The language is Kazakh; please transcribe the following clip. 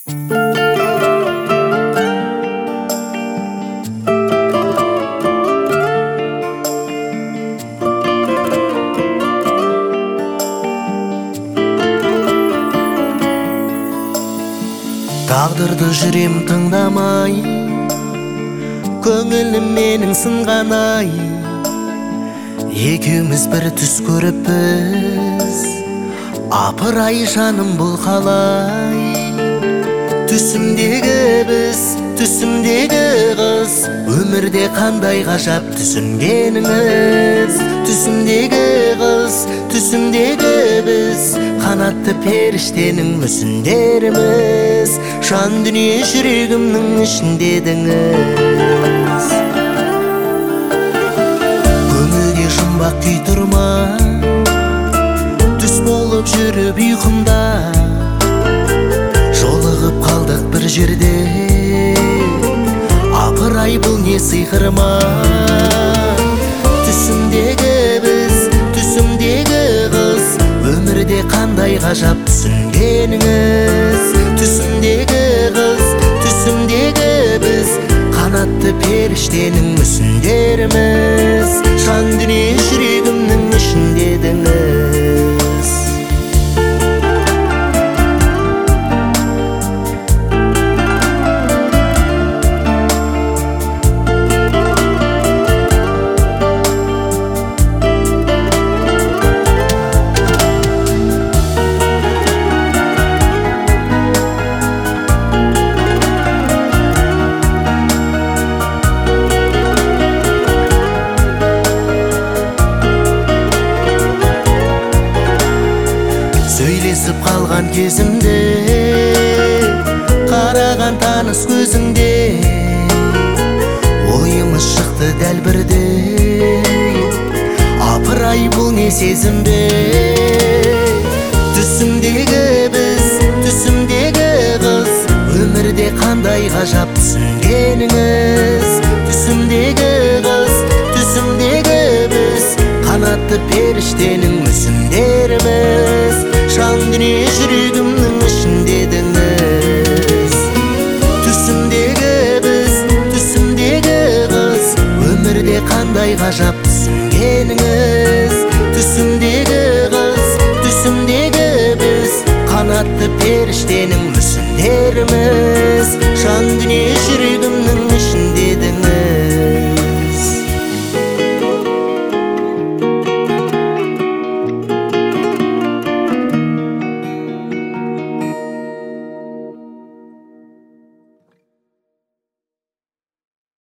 Тағдырды жүрем тыңдамай, көңілім менің сынған ай. Екеуміз бір түс көріппіз, апырай жаным бұл қалай. Түсімдегі біз, түсімдегі қыз, өмірде қандай ғажап түсінгеніңіз. Түсімдегі қыз, түсімдегі біз, қанатты періштенің мүсіндеріміз. Жан дүние жүрегімнің ішінде едіңіз. Көңілде жұмбақ күй тұрма, түс болып жүріп ұйқымда. Жолығып қалдық бір жерде, апырай бұл не сиқырма. Түсімдегі біз, түсімдегі қыз, өмірде қандай ғажап түсінгеніңіз. Түсімдегі қыз, түсімдегі біз, қанатты періштенің мүсіндеріміз. Жан дүние жүрегімнің ішінде едіңіз. Сөйлесіп қалған кезімде, қараған таныс көзіңде, ойымыз шықты дәл бірдей. Апырай бұл не сезімде. Түсімдегі біз, түсімдегі қыз, өмірде қандай ғажап түсінгеніңіз. Түсімдегі қыз, түсімдегі біз, қанатты періштенің мүсіндеріміз. Жан дүние жүрегімнің ішінде едіңіз. Түсімдегі біз, түсімдегі қыз, өмірде қандай ғажап түсінгеніңіз. Түсімдегі қыз, түсімдегі біз, қанатты періштенің мүсіндеріміз.